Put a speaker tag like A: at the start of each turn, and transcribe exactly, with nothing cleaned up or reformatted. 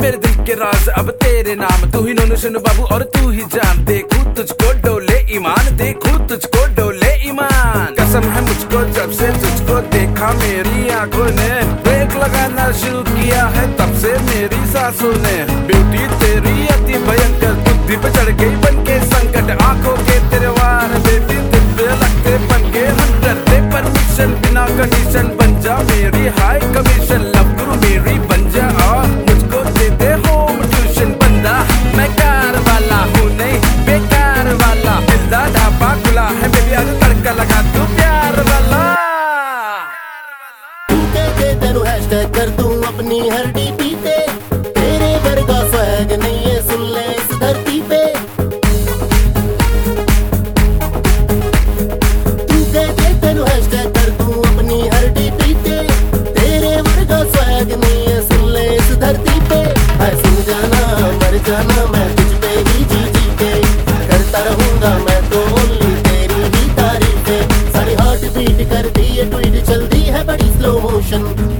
A: मेरे दिल के राज अब तेरे नाम, तू ही नोनू सुन बाबू और तू ही जान। देखूं तुझको डोले ईमान, देखूं तुझको डोले ईमान। कसम है मुझको जब से तुझको देखा मेरी आंखों ने, ब्रेक लगाना शुरू किया है तब से मेरी सांसों ने। ब्यूटी तेरी अति भयंकर, बुद्धि पे चढ़ गई बनके संकट। आंखों के तेरे वार बेबी दिव्य लगते बनके हम डरते। परमिशन बिना कंडीशन बन जा मेरी हाई कमीशन। लव गुरु मेरी बन जा और मुझको दे दे होम ट्यूशन। बंदा मैं कार वाला हूँ नहीं बेकार वाला, दिलदा ढाबा खुला है बेबी आज तड़का लगा तू प्यार वाला।
B: तू कहते तेरू हैशटैग कर दूं अपनी हर डीपी पे, तेरे वर्गा स्वैग नहीं है सुन ले इस धरती पे। तू कहते तेरू हैशटैग कर दूं अपनी हर डीपी पे, तेरे वर्गा स्वैग नहीं है सुन ले इस धरती पे। है सुन जाना मर जाना मैं तुझ पे ही जी जी के, करता रहूंगा मैं तो ओनली तेरी ही तारीफें। सारी हार्ट बीट कर दी है ट्वीट चल दी है बड़ी स्लो मोशन।